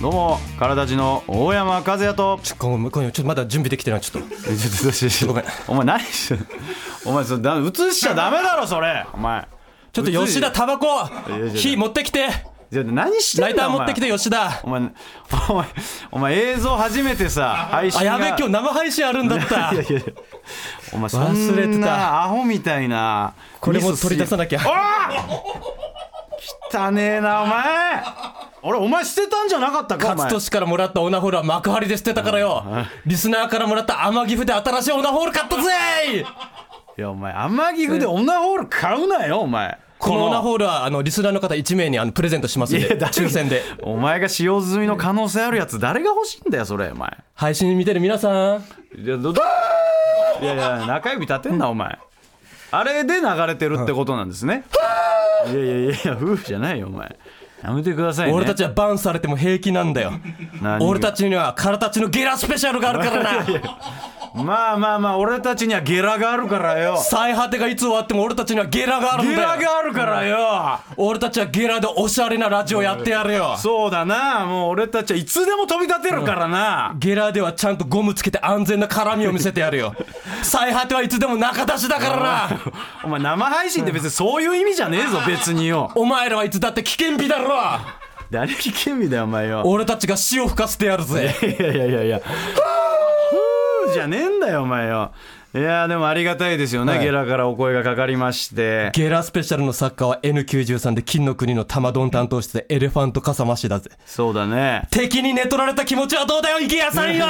どうも体立ちの大山和也とちょっとまだ準備できてない。ちょっとごめん。 お前何してんのお前それ映しちゃダメだろそれ。お前ちょっと吉田タバコ火持ってきて。 何してんのライター持ってきて吉田。 お前映像初めてさ配信がやべえ今日生配信あるんだったいやお前そ忘れてんなた。 アホみたいなこれも取り出さなきゃ。 汚ねえなお前。お前捨てたんじゃなかったか。 勝利からもらったオナホールは幕張で捨てたからよ。リスナーからもらった天岐阜で新しいオナホール買ったぜ。 いやお前天岐阜でオナホール買うなよお前。 このオナホールはリスナーの方1名にプレゼントしますんで、抽選で。 お前が使用済みの可能性あるやつ誰が欲しいんだよそれ。お前配信見てる皆さん、 いや中指立てんなお前。あれで流れてるってことなんですね。いや夫婦じゃないよお前。やめてくださいね。 俺たちはバンされても平気なんだよ。俺たちには体たちのゲラスペシャルがあるからな。 まあ俺たちにはゲラがあるからよ。 最果てがいつ終わっても俺たちにはゲラがあるんだよ。 ゲラがあるからよ。 俺たちはゲラでおしゃれなラジオやってやるよ。 そうだな。もう俺たちはいつでも飛び立てるからな。 ゲラではちゃんとゴムつけて安全な絡みを見せてやるよ。最果てはいつでも中出しだからな。 お前生配信って別にそういう意味じゃねえぞ別によ。 お前らはいつだって危険日だろ。 誰危険日だよお前よ。 俺たちが死を吹かせてやるぜ。 いやじゃねえんだよお前よ。いやでもありがたいですよね、ゲラからお声がかかりまして。 ゲラスペシャルの作家は N93 で金の国の玉丼担当してエレファント笠間氏だぜ。 そうだね。 敵に寝取られた気持ちはどうだよ池谷さんよ。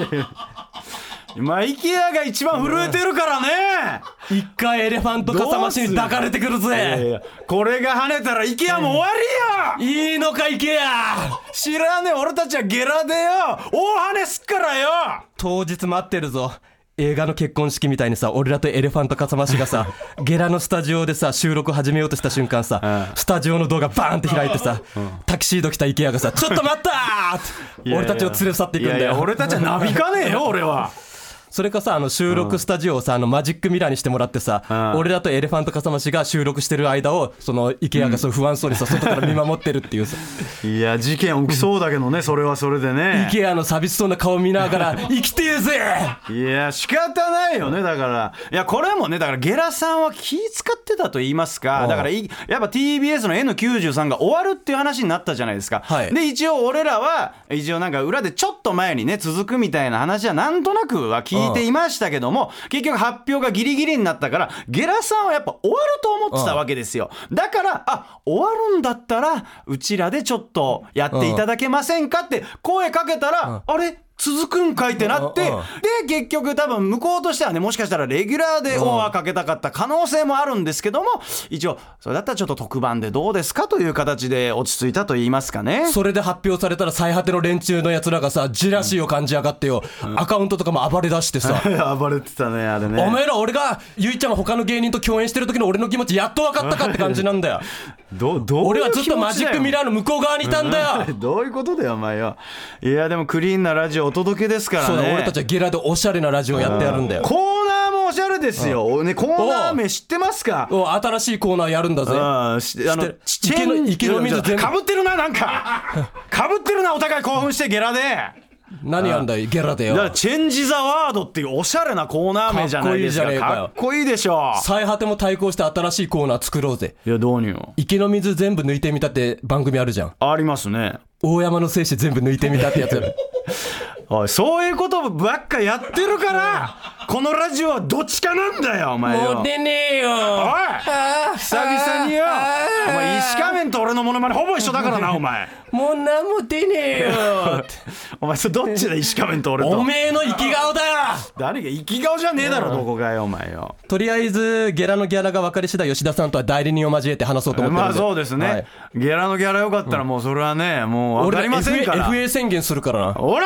今池谷が一番震えてるからね。 一回エレファント笠間氏に抱かれてくるぜ。 これが跳ねたら池谷も終わりよ。 いいのか池谷。 知らねえ俺たちはゲラでよ大跳ねすっからよ。 当日待ってるぞ。映画の結婚式みたいにさ、俺らとエレファント笠間氏がさゲラのスタジオでさ収録始めようとした瞬間さ、スタジオのドアがバーンって開いてさ、タキシード着た池谷がさちょっと待ったーって俺たちを連れ去っていくんだよ。 俺たちはなびかねえよ俺は。 それかさ収録スタジオをさマジックミラーにしてもらってさ、俺らとエレファント笠間氏が収録してる間をその池谷がそう不安そうにさ、外から見守ってるっていうさ。 いや事件起きそうだけどねそれはそれでね。 池谷の寂しそうな顔見ながら生きてえぜ。 いや仕方ないよね。だからいやこれもねだからゲラさんは気使ってたと言いますか、だからやっぱ TBS の N93 が終わるっていう話になったじゃないですか、で一応俺らは一応なんか裏でちょっと前にね続くみたいな話はなんとなくは聞いていましたけども、結局発表がギリギリになったからゲラさんはやっぱ終わると思ってたわけですよ。だから終わるんだったらうちらでちょっとやっていただけませんかって声かけたら、あれ続くんかいってなって、で結局多分向こうとしてはねもしかしたらレギュラーでオファーかけたかった可能性もあるんですけども、一応それだったらちょっと特番でどうですかという形で落ち着いたと言いますかね。 それで発表されたら最果ての連中のやつらがさジェラシーを感じやがってよ、アカウントとかも暴れ出してさ暴れてたねあれね。 お前ら俺がゆいちゃんが他の芸人と共演してる時の俺の気持ちやっと分かったかって感じなんだよ。俺はずっとマジックミラーの向こう側にいたんだよ。 どういうことだよお前よ。いやでもクリーンなラジオお届けですからね。 そうだ俺たちはゲラでおしゃれなラジオやってやるんだよ。 コーナーもおしゃれですよ、ね、コーナー名知ってますか。 新しいコーナーやるんだぜ。池の水全部かぶってるななんかかぶってるなお互い興奮してゲラで。 何やんだよゲラでよ。 だからチェンジ・ザ・ワードっていうおしゃれなコーナー名じゃないですか。かっこいいでしょ。 最果ても対抗して新しいコーナー作ろうぜ。 いやどうによ。 池の水全部抜いてみたって番組あるじゃん。 ありますね。 大山の精子全部抜いてみたってやつおいそういうことばっかやってるからこのラジオはどっちかなんだよお前よ。 もう出ねえよ。 おい久々によお前石仮面と俺のモノマネほぼ一緒だからなお前もう何も出ねえよお前それどっちだ石仮面と俺と。 おめえの生き顔だよ。 誰が生き顔じゃねえだろどこがよお前よ。 とりあえずゲラのギャラが分かり次第吉田さんとは代理人を交えて話そうと思ってるんで。 まあそうですね、ゲラのギャラよかったらもうそれはねもう分かりませんから、 FA 宣言するからな。 俺はそうです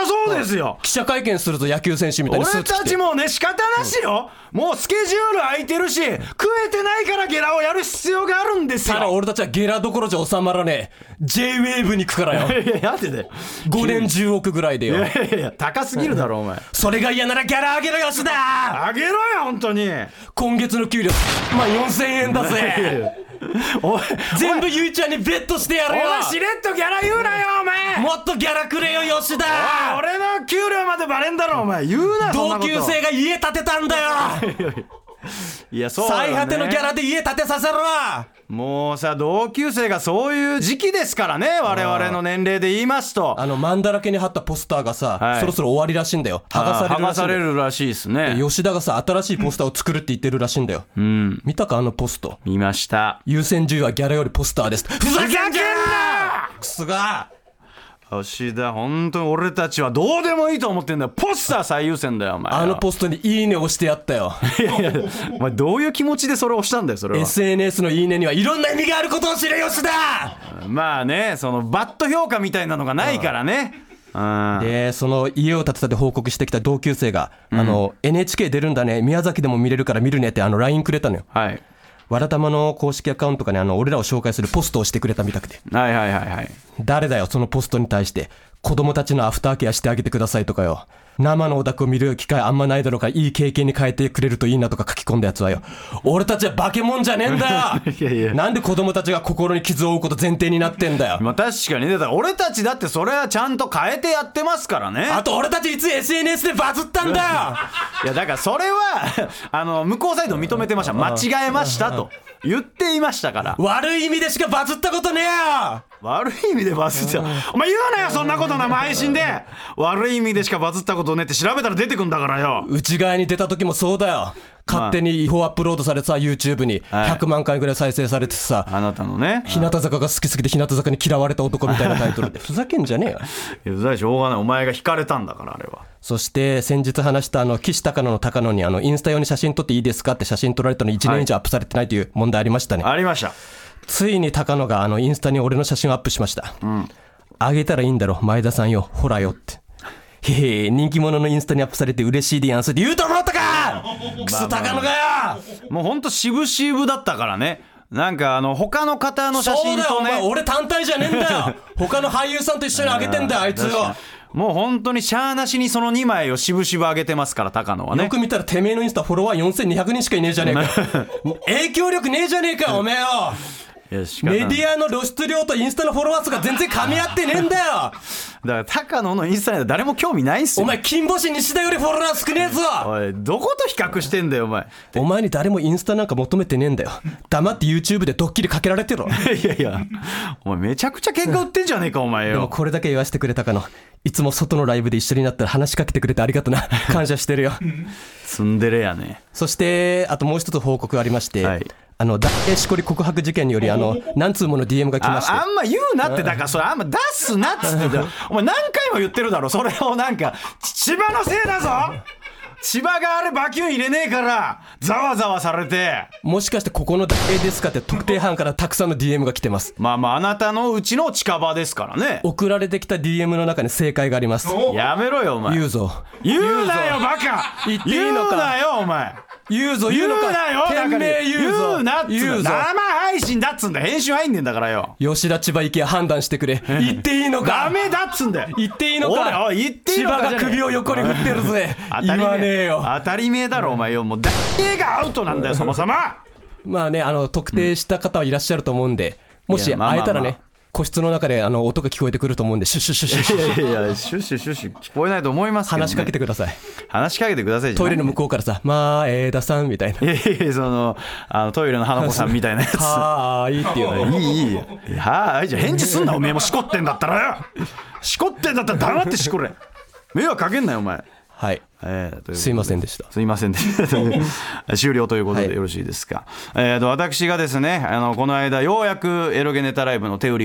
ですよ。 記者会見すると野球選手みたいにスー俺ツ着て。 たちもね仕方なしよ、もうスケジュール空いてるし食えてないからゲラをやる必要があるんですよ。 ただ俺たちはゲラどころじゃ収まらねえ J-WAVE に行くからよ。 いややってで 5年10億ぐらいでよ。 いや高すぎるだろお前。 それが嫌ならギャラ上げろよ吉田。 あげろよ本当に。 今月の給料まあ4000円だぜ。 おい全部ゆいちゃんにベットしてやるよ。 お前しれっとギャラ言うなよお前。 もっとギャラくれよ吉田。 俺の給料までバレんだろお前。言うなそんな同こと。 級生が家建てたんだよ。 いやそうだよね、 最果てのギャラで家建てさせろ。 もうさ同級生がそういう時期ですからね、我々の年齢で言いますと。 マンだらけに貼ったポスターがさ、 はいそろそろ終わりらしいんだよ。剥がされるらしいんだよ。 剥がされるらしいですね。 吉田がさ新しいポスターを作るって言ってるらしいんだよ。見たかあのポスト。 見ました。 優先順位はギャラよりポスターです。ふざけんなクソが。 吉田本当に俺たちはどうでもいいと思ってんだよ。ポスター最優先だよお前。 あのポストにいいね押してやったよ。 いやいやお前どういう気持ちでそれを押したんだよそれは。 SNS のいいねにはいろんな意味があることを知れ吉田。 まあねそのバッド評価みたいなのがないからね。 でその家を建てたで報告してきた同級生が、NHK 出るんだね宮崎でも見れるから見るねってLINE くれたのよ。 はい。 わらたまの公式アカウントかに俺らを紹介するポストをしてくれたみたくて、 はいはいはいはい。 誰だよそのポストに対して子供たちのアフターケアしてあげてくださいとかよ、生のオタクを見る機会あんまないだろうからいい経験に変えてくれるといいなとか書き込んだやつはよ、俺たちは化け物じゃねえんだよ。 いやいやなんで子供たちが心に傷を負うこと前提になってんだよ。 まあ確かにね。だから俺たちだってそれはちゃんと変えてやってますからね。 あと俺たちいつ SNS でバズったんだよ。 いやだからそれは向こうサイド認めてました。間違えましたと言っていましたから。 悪い意味でしかバズったことねえよ。 悪い意味でバズってお前言うなよそんなこと生配信で。悪い意味でしかバズったことねって調べたら出てくんだからよ。 内側に出た時もそうだよ。勝手に違法アップロードされてさ YouTube に100万回ぐらい再生されてさ、 あなたのね日向坂が好きすぎて日向坂に嫌われた男みたいなタイトルでふざけんじゃねえよ。 いやうざいしょうがない。お前が惹かれたんだからあれは。 そして先日話した岸高野の高野にインスタ用に写真撮っていいですかって写真撮られたの1年以上アップされてないという問題ありましたね。 ありました。 ついに高野がインスタに俺の写真をアップしました。あげたらいいんだろ前田さんよほらよって。へへ人気者のインスタにアップされて嬉しいでやんすって言うと思ったかクソ高野がよ。 もうほんと渋々だったからね。なんか他の方の写真とね。 そうだよお前俺単体じゃねえんだよ。他の俳優さんと一緒にあげてんだよあいつよ。 もう本当にしゃーなしにその2枚を渋々上げてますから高野はね。 よく見たらてめえのインスタフォロワー4200人しかいねえじゃねえか。影響力ねえじゃねえかおめえよ。メディアの露出量とインスタのフォロワー数が全然噛み合ってねえんだよ。 だから高野のインスタには誰も興味ないんすよ。 お前金星西田よりフォロワー少ねえぞ。 おいどこと比較してんだよお前。 お前に誰もインスタなんか求めてねえんだよ。黙って YouTube でドッキリかけられてろ。 いやいやお前めちゃくちゃ喧嘩売ってんじゃねえかお前よ。 でもこれだけ言わせてくれたかの。いつも外のライブで一緒になったら話しかけてくれてありがとな。感謝してるよ。 ツンデレやね。 そしてあともう一つ報告ありまして、 はい大江しこり告白事件により何通もの DM が来まして、 あんま言うなってだからそれあんま出すなっつってお前何回も言ってるだろそれを。なんか千葉のせいだぞ。千葉があれバキュン入れねえからざわざわされて。もしかしてここの大江ですかって特定班からたくさんの DM が来てます。 まあまああなたのうちの近場ですからね。 送られてきた DM の中に正解があります。 やめろよお前。 言うぞ言うなよバカ。 言っていいのか。 言うなよお前。 言うぞ言うのか。 言うなよ。 店名言うぞ。 言うなっつうの。生配信だっつんだ。編集入んねんだからよ。 吉田千葉行け判断してくれ。言っていいのか。 ダメだっつんだよ。 言っていいのか。 おい言っていいのか。 千葉が首を横に振ってるぜ。言わねえよ。 当たり前だろお前よ。もうだけがアウトなんだよそもそも。 まあね特定した方はいらっしゃると思うんで、もし会えたらね。個室の中で音が聞こえてくると思うんでシュッシュッシュッシュッシュッ。 いやいやシュッシュッシュッシュ聞こえないと思いますけど、ね、 話しかけてください。 話しかけてください。 トイレの向こうからさ前田さんみたいな。 いやいやそのトイレの花子さんみたいなやつ。 はーいっていうの。 いいはーいじゃあ返事すんなおめえもしこってんだったらよ。しこってんだったら黙ってしこれ。迷惑かけんなよお前。 はい、すいませんでした。 すいませんでした終了ということでよろしいですか。私がですねこの間ようやくエロゲネタライブの手売りを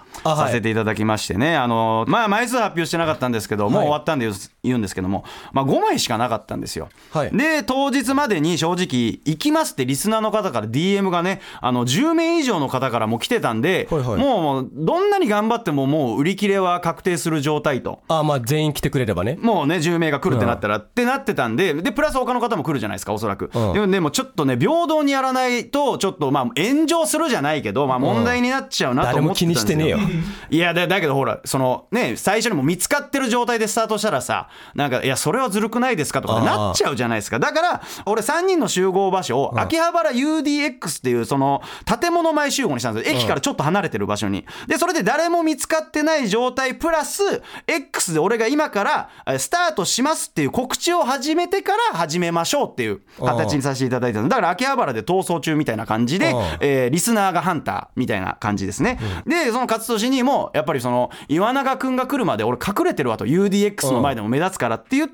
させていただきましてね、まあ枚数発表してなかったんですけど、もう終わったんで言うんですけども、まあ5枚しかなかったんですよ。で当日までに正直行きますってリスナーの方から DM がね、10名以上の方からも来てたんで、もうどんなに頑張ってももう売り切れは確定する状態と。 まあ全員来てくれればね、 もうね10名が来るってなったら、ってなってたんで、プラス他の方も来るじゃないですか、おそらく。でもちょっとね平等にやらないとちょっとまあ炎上するじゃないけど、まあ問題になっちゃうなと思ってたんですよ。誰も気にしてねえよ。いやだけどほらそのね最初にも見つかってる状態でスタートしたらさ、なんかいやそれはずるくないですかとかなっちゃうじゃないですか。だから俺3人の集合場所を秋葉原 UDX っていうその建物前集合にしたんですよ。駅からちょっと離れてる場所に。でそれで誰も見つかってない状態プラス X で俺が今からスタートしますっていう告知を始めてから始めましょうっていう形にさせていただいたの。だから秋葉原で逃走中みたいな感じで、リスナーがハンターみたいな感じですね。でその勝利にもやっぱりその岩永くんが来るまで俺隠れてるわと、 UDX の前でも目立つからって言って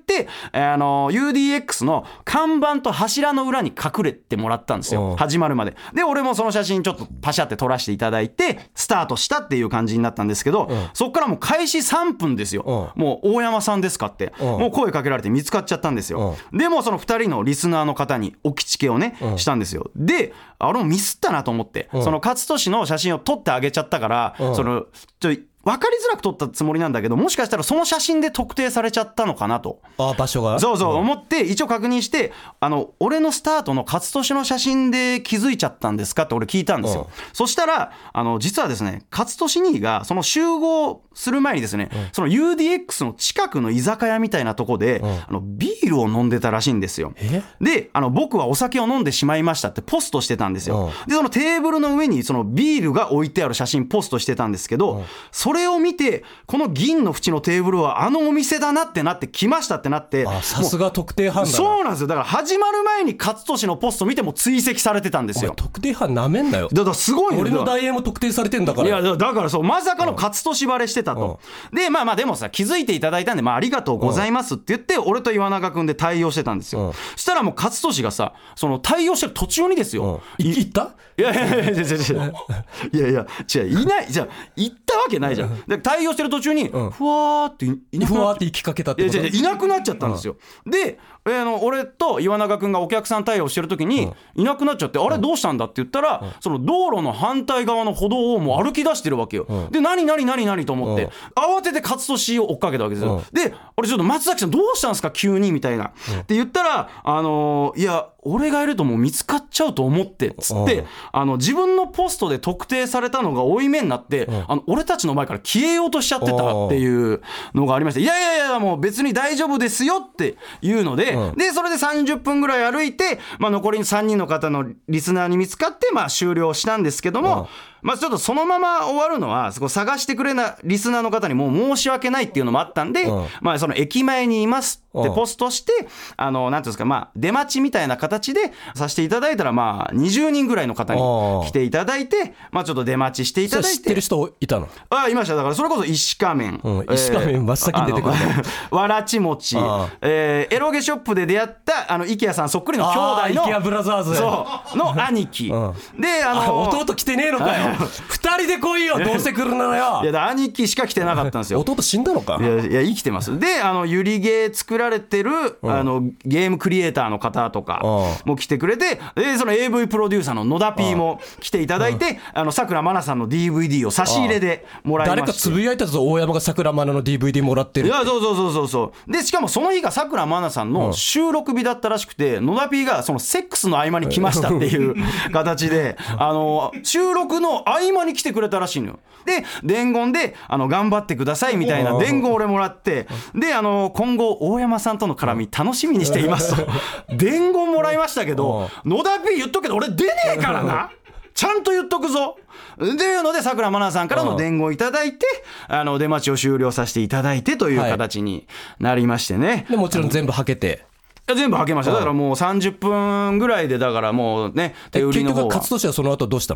、UDX の看板と柱の裏に隠れてもらったんですよ、始まるまで。で俺もその写真ちょっとパシャって撮らせていただいてスタートしたっていう感じになったんですけど、そっからもう開始3分ですよ。もう大山さんですかってもう声かけられて見つかっちゃったんですよ。でもその2人のリスナーの方におきちけをねしたんですよ。で俺もミスったなと思って、その勝利の写真を撮ってあげちゃったから、その分かりづらく撮ったつもりなんだけど、もしかしたらその写真で特定されちゃったのかなと。 場所がそう思って一応確認して、俺のスタートの勝利の写真で気づいちゃったんですかって俺聞いたんですよ。そしたら実はですね、勝利兄がその集合する前にですね、その UDX の近くの居酒屋みたいなとこでビールを飲んでたらしいんですよ。で僕はお酒を飲んでしまいましたってポストしてたんですよ。でそのテーブルの上にそのビールが置いてある写真ポストしてたんですけど、それを見てこの銀の縁のテーブルはあのお店だなってなって来ましたってなって、 さすが特定犯だな。 そうなんですよ。だから始まる前に勝利のポスト見ても追跡されてたんですよ。 特定犯なめんなよ。 だからすごいよ。 俺の大英も特定されてんだから。 いやだからそうまさかの勝利バレしてたと。でまあでもさ気づいていただいたんで、ありがとうございますって言って俺と岩永君で対応してたんですよ。そしたらもう勝利がさその対応してる途中にですよ、 行った？ いや違ういないじゃあ行ったわけないじゃん。で対応してる途中にふわーって行きかけたってこと？ いなくなっちゃったんですよ。で俺と岩永君がお客さん対応してる時にいなくなっちゃって、あれどうしたんだって言ったら、その道路の反対側の歩道をもう歩き出してるわけよ。で何と思って慌てて勝利を追っかけたわけですよ。で俺ちょっと松崎さんどうしたんですか急にみたいなって言ったら、いや俺がいるともう見つかっちゃうと思ってっつって自分のポストで特定されたのが負い目になって俺たちの前から消えようとしちゃってたっていうのがありました。いやもう別に大丈夫ですよっていうので、でそれで30分ぐらい歩いて、残り3人の方のリスナーに見つかって終了したんですけども、ちょっとそのまま終わるのはそこ探してくれなリスナーの方にも申し訳ないっていうのもあったんで、その駅前にいますってポストしてなんていうんですか、出待ちみたいな形でさせていただいたら20人ぐらいの方に来ていただいて、ちょっと出待ちしていただいて。 知ってる人いたの？ いました。だからそれこそ石仮面、 石仮面真っ先に出てくるわらちもち、エロゲショップで出会ったIKEAさんそっくりの兄弟の IKEAブラザーズの兄貴、で弟来てねえのかよ2人で来いよどうせ来るならよ。 いや兄貴しか来てなかったんですよ。 弟死んだのか？ いや生きてます。でゆりゲー作られてるゲームクリエイターの方とかも来てくれて、でその AV プロデューサーの野田 P も来ていただいて、さくらまなさんの DVD を差し入れでもらいまして。 誰かつぶやいたぞ大山がさくらまなの DVD もらってるって。 いやそうでしかもその日がさくらまなさんの収録日だったらしくて、野田 P がそのセックスの合間に来ましたっていう形で収録の合間に来てくれたらしいのよ。で伝言で頑張ってくださいみたいな伝言俺もらって、で今後大山さんとの絡み楽しみにしていますと伝言もらいましたけど、野田 P 言っとくけど俺出ねえからなちゃんと言っとくぞっていうのでさくらまなさんからの伝言をいただいて出待ちを終了させていただいてという形になりましてね。 でもちろん全部はけて全部はけました。だからもう30分ぐらいでだからもうね手売りの方は。 結局勝利はその後どうしたの？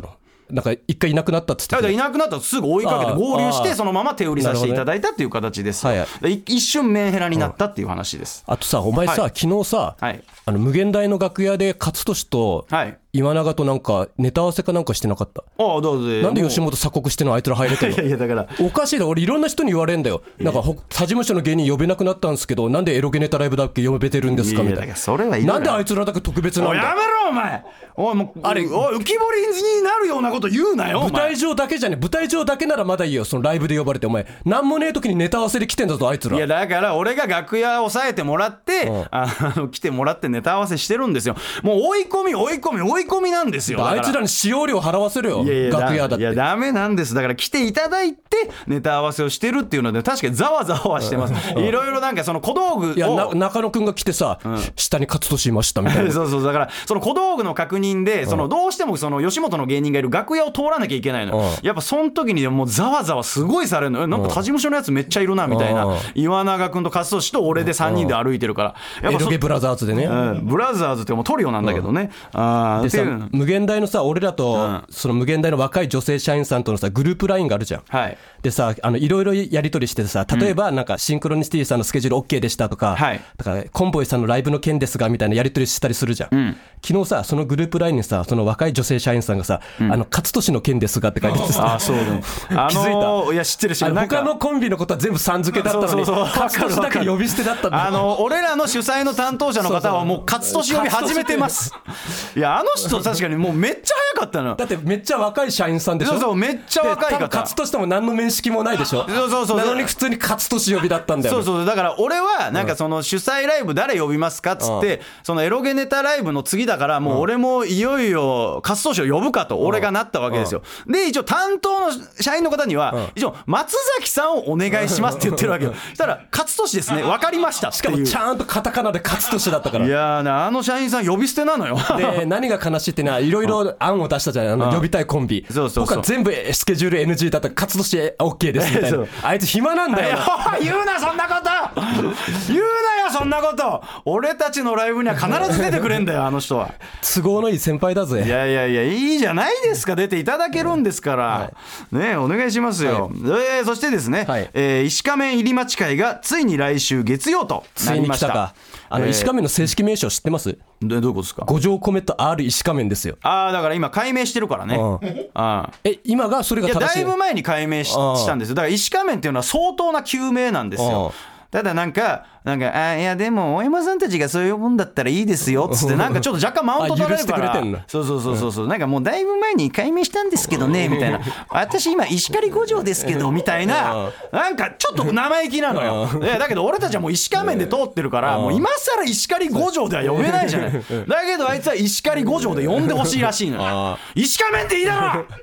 なんか一回いなくなったっつってた。 いなくなったらすぐ追いかけて合流してそのまま手売りさせていただいたっていう形です、ね、一瞬メンヘラになったっていう話です。 あとさお前さ、昨日さ、無限大の楽屋で勝利と今永となんかネタ合わせかなんかしてなかった？なんで吉本鎖国してのあいつら入れてるの？いやだからおかしいだ、俺いろんな人に言われんだよ。なんか他事務所の芸人呼べなくなったんですけど、なんでエロゲネタライブだけ呼べてるんですかみたいな。それはいいなんであいつらだけ特別なんだよ。 やめろお前。あれ浮き彫りになるようなこと言うなよ。 舞台上だけじゃね。舞台上だけならまだいいよ、そのライブで呼ばれて。お前なんもねえ時にネタ合わせで来てんだぞあいつら。 いやだから俺が楽屋押さえてもらって、来てもらってネタ合わせしてるんですよ。もう追い込みなんですよ。 あいつらに使用料払わせるよ。楽屋だって。 いやダメなんです。だから来ていただいてネタ合わせをしてるっていうので確かにざわざわしてます。いろいろなんかその小道具を、いや中野くんが来てさ、下に勝利いましたみたいな。 そうだからその小道具の確認で、そのどうしてもその吉本の芸人がいる楽屋を通らなきゃいけないの。やっぱその時にもうざわざわすごいされるの。なんか他事務所のやつめっちゃいるなみたいな。岩永くんと勝利と俺で3人で歩いてるから。 やっぱエロゲブラザーズでね。 ブラザーズってもうトリオなんだけどね。 でさ無限大のさ俺らとその無限大の若い女性社員さんとのさグループ LINE があるじゃん。でさいろいろやり取りしてさ、例えばなんかシンクロニシティさんのスケジュール OK でしたとか、だからコンボイさんのライブの件ですがみたいなやり取りしたりするじゃん。昨日さそのグループ LINE にさその若い女性社員さんがさ、勝利の件ですがって書いててさ、 そうね。 気づいた？ いや知ってる他のコンビのことは全部さん付けだったのに勝利だけ呼び捨てだったんだ。 俺らの主催の担当者の方はもう勝利呼び始めてます。いやあの人確かにもうめっちゃ早かったの。 だってめっちゃ若い社員さんでしょ。 そうめっちゃ若い方。 勝利とも何の面識もないでしょ。 そうなのに普通に勝利呼びだったんだよ。 そうだから俺はなんかその主催ライブ誰呼びますかっつって、そのエロゲネタライブの次だからもう俺もいよいよ勝利を呼ぶかと俺がなったわけですよ。で一応担当の社員の方には一応松崎さんをお願いしますって言ってるわけよ。そしたら勝利ですね、分かりましたっていう。 しかもちゃんとカタカナで勝利だったから。 いやあの社員さん呼び捨てなのよ。 で何が悲しいってのはいろいろ案を出したじゃない、呼びたいコンビ。僕は全部スケジュール NG だったら勝利 OK ですみたいな。あいつ暇なんだよ。 言うなそんなこと言うなよそんなこと。俺たちのライブには必ず出てくれんだよあの人は。 都合のいい先輩だぜ。 いやいいじゃないですか、出ていただけるんですから、ねお願いしますよ。そしてですね、石仮面入り待ち会がついに来週月曜となりました。 石仮面の正式名称知ってます？ どういうことですか？ 五条コメット R 石仮面ですよ。 だから今改名してるからね。 今がそれが正しい。 いやだいぶ前に改名したんですよ。だから石仮面っていうのは相当な旧名なんですよ。ただなんかいやでも大山さんたちがそういうもんだったらいいですよっつってなんかちょっと若干マウント取られるから。そうなんかもうだいぶ前に改名したんですけどねみたいな。私今石狩五条ですけどみたいな、なんかちょっと生意気なのよ。だけど俺たちはもう石仮面で通ってるからもう今更石狩五条では呼べないじゃない。だけどあいつは石狩五条で呼んでほしいらしいのよ。石仮面っていいだろ。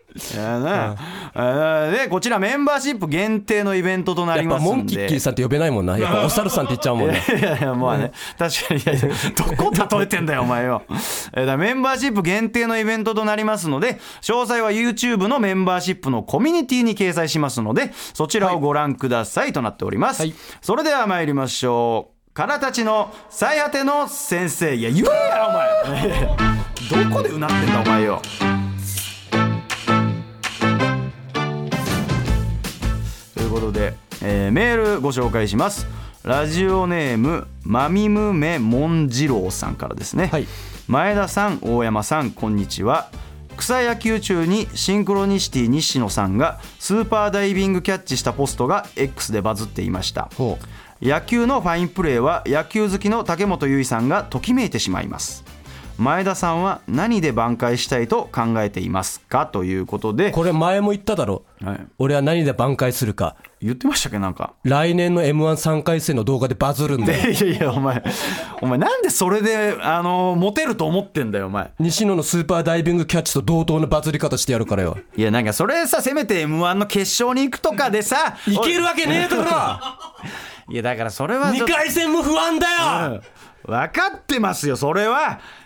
でこちらメンバーシップ限定のイベントとなりますんで。 やっぱモンキッキーさんって呼べないもんな。やっぱお猿さんって言っちゃうもんね。 いやまあね確かに。どこ例えてんだよお前よ。メンバーシップ限定のイベントとなりますので、詳細は YouTube のメンバーシップのコミュニティに掲載しますのでそちらをご覧くださいとなっております。それでは参りましょう。からたちの最果ての先生。いや言えやお前。どこでうなってんだお前よ。ということで、メールご紹介します。ラジオネームまみむめもんじろうさんからですね。前田さん大山さんこんにちは。草野球中にシンクロニシティ西野さんがスーパーダイビングキャッチしたポストが X でバズっていました。野球のファインプレーは野球好きの竹本結衣さんがときめいてしまいます。前田さんは何で挽回したいと考えていますかということで。これ前も言っただろ、俺は何で挽回するか言ってましたっけ。なんか来年の M13 回戦の動画でバズるんだよ。 いやお前なんでそれでモテると思ってんだよお前。 西野のスーパーダイビングキャッチと同等のバズり方してやるからよ。 いやなんかそれさせめて M1 の決勝に行くとかでさいけるわけねえだろ。 いやだからそれは 2回戦も不安だよ。 分かってますよそれは。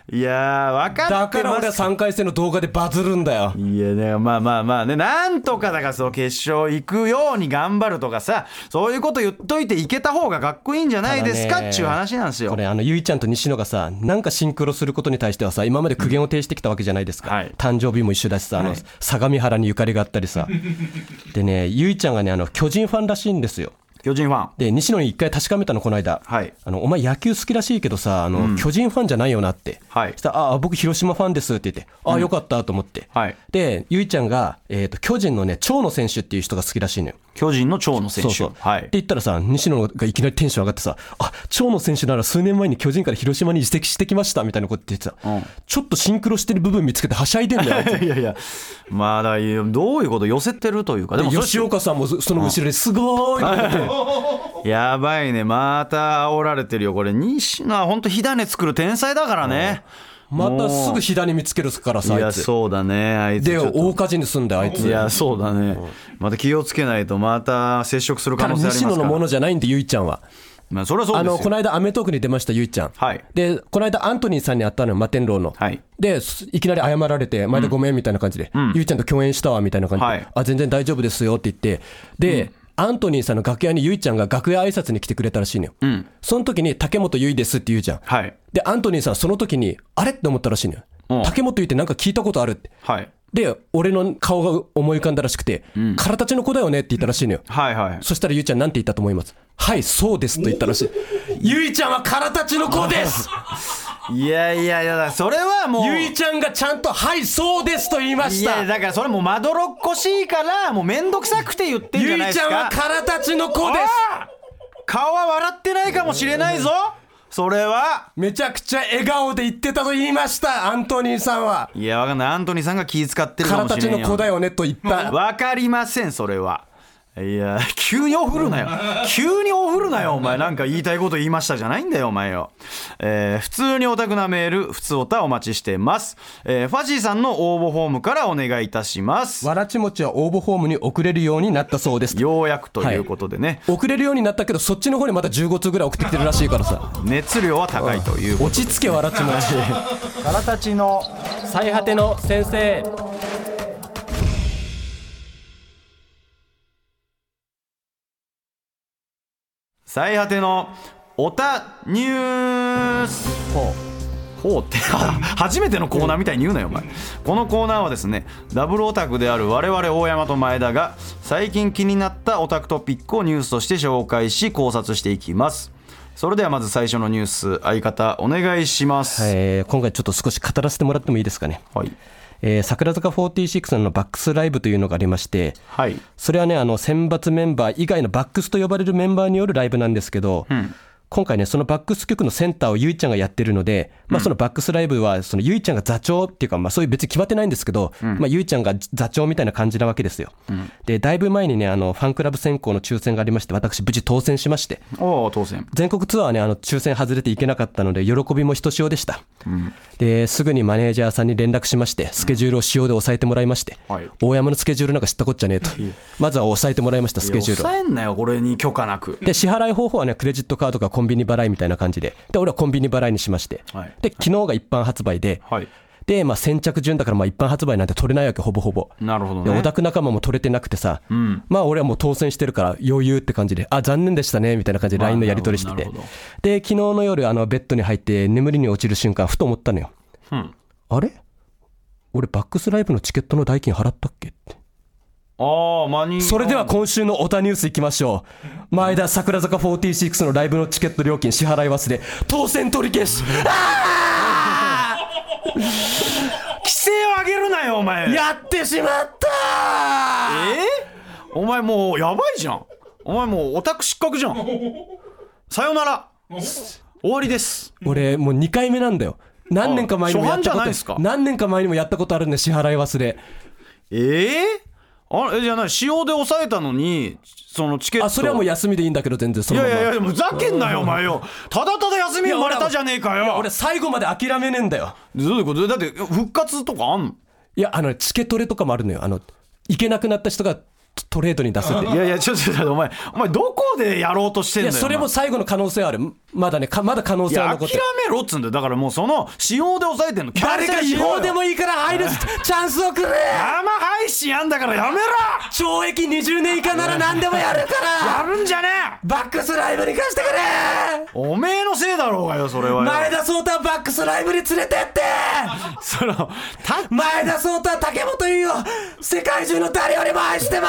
いや分かってます。 だから俺は3回戦の動画でバズるんだよ。 いやね、まあね、なんとかだからそう決勝行くように頑張るとかさ、そういうこと言っといていけた方がかっこいいんじゃないですかっていう話なんですよ。 これゆいちゃんと西野がさ、なんかシンクロすることに対してはさ、今まで苦言を呈してきたわけじゃないですか、誕生日も一緒だしさ、相模原にゆかりがあったりさでね、ゆいちゃんがね巨人ファンらしいんですよ。 巨人ファンで西野に一回確かめたのこの間、お前野球好きらしいけどさ巨人ファンじゃないよなって、したら僕広島ファンですって言ってよかったと思って、でゆいちゃんが、巨人のね長野選手っていう人が好きらしいのよ。 巨人の長野選手。そうって言ったらさ、西野がいきなりテンション上がってさ、長野選手なら数年前に巨人から広島に移籍してきましたみたいなこと言ってさ、ちょっとシンクロしてる部分見つけてはしゃいでんだよいやまあだどういうこと、寄せてるというか。 でも吉岡さんもその後ろですごーいやばいね、また煽られてるよこれ。西野は本当火種作る天才だからね。 またすぐ火種見つけるからさ、あいつ。 いやそうだね、あいつで大火事にすんだよあいつ。 いやそうだね、また気をつけないとまた接触する可能性ありますから。 西野のものじゃないんでゆいちゃんは。 まあそれはそうですよ。 この間アメトークに出ましたゆいちゃん、でこの間アントニーさんに会ったのよ、摩天楼の、でいきなり謝られて前田ごめんみたいな感じで、ゆいちゃんと共演したわみたいな感じで、全然大丈夫ですよって言って、で、アントニーさんの楽屋にゆいちゃんが楽屋挨拶に来てくれたらしいのよ、その時に竹本ゆいですって言うじゃん、でアントニーさんその時にあれって思ったらしいのよ、竹本ゆいってなんか聞いたことあるって、で俺の顔が思い浮かんだらしくて、空たちの子だよねって言ったらしいのよ、そしたらゆいちゃんなんて言ったと思います？はいそうですと言ったらしい。ゆいちゃんは空たちの子ですいやそれはもうゆいちゃんがちゃんとはいそうですと言いました。 いやだからそれもうまどろっこしいからもうめんどくさくて言ってんじゃないですか。 ゆいちゃんは空たちの子です。 顔は笑ってないかもしれないぞ、それは。 めちゃくちゃ笑顔で言ってたと言いましたアントニーさんは。 いやわかんない、アントニーさんが気遣ってるかもしれないよ。 空たちの子だよねと言った。 わかりませんそれは。いや急におふるなよ急におふるなよお前、なんか言いたいこと言いましたじゃないんだよお前よ。普通にオタクなメール、普通オタお待ちしてます。ファジーさんの応募フォームからお願いいたします。 わらちもちは応募フォームに送れるようになったそうです。 ようやくということでね、 送れるようになったけどそっちの方にまた15通ぐらい送ってきてるらしいからさ熱量は高いということで、 落ち着けわらちもちからたちの最果ての先生。 最果てのオタニュース。ほうって初めてのコーナーみたいに言うなよお前。このコーナーはですね、ダブルオタクである我々大山と前田が最近気になったオタクトピックをニュースとして紹介し考察していきます。それではまず最初のニュース、相方お願いします。 今回ちょっと少し語らせてもらってもいいですかね。櫻坂46のバックスライブというのがありまして、それはね選抜メンバー以外のバックスと呼ばれるメンバーによるライブなんですけど、今回ねそのバックス曲のセンターをゆいちゃんがやってるので、そのバックスライブはそのゆいちゃんが座長っていうか、そういう別に決まってないんですけど、ゆいちゃんが座長みたいな感じなわけですよ。でだいぶ前にねファンクラブ選考の抽選がありまして、私無事当選しまして、 当選全国ツアーね抽選外れていけなかったので喜びもひとしおでした。ですぐにマネージャーさんに連絡しまして、スケジュールを仕様で抑えてもらいまして、大山のスケジュールなんか知ったこっちゃねえと、まずは抑えてもらいました。スケジュール抑えんなよこれに許可なく。 で支払い方法はねクレジットカードかコンビニ払いみたいな感じで、俺はコンビニ払いにしまして、で昨日が一般発売で、で先着順だから一般発売なんて取れないわけ、ほぼほぼ。 なるほどね。 オタク仲間も取れてなくてさ、俺はもう当選してるから余裕って感じで、残念でしたねみたいな感じで LINE のやり取りしてて、で昨日の夜ベッドに入って眠りに落ちる瞬間ふと思ったのよ、あれ俺バックスライブのチケットの代金払ったっけって。それでは今週のオタニュースいきましょう。前田櫻坂46のライブのチケット料金支払い忘れ、当選取り消し。 規制を上げるなよお前。 やってしまった。 お前もうやばいじゃん。お前もうオタク失格じゃん。さよなら、終わりです。 俺もう2回目なんだよ。何年か前にもやったことあるんで、支払い忘れ。 あれじゃない、仕様で抑えたのにそのチケット。 それはもう休みでいいんだけど全然そのまま。 いやふざけんなよお前よ。ただただ休み生まれたじゃねえかよ。 いや俺最後まで諦めねえんだよ。 どういうことだって復活とかあんの？ いやチケトレとかもあるのよ。行けなくなった人がトレードに出すって。 いやちょっとお前どこでやろうとしてんだよ。 いやそれも最後の可能性ある。まだ可能性は残ってる。 いや諦めろっつうんだよ。だからもうその仕様で抑えてんの。 誰か違法でもいいから入るチャンスをくれ。 生配信やんだからやめろ。 懲役20年以下なら何でもやるからやるんじゃねえ。 バックスライブに貸してくれ。 おめえのせいだろうがよそれはよ。 前田壮太はバックスライブに連れてって前田壮太は竹本優を世界中の誰よりも愛してます。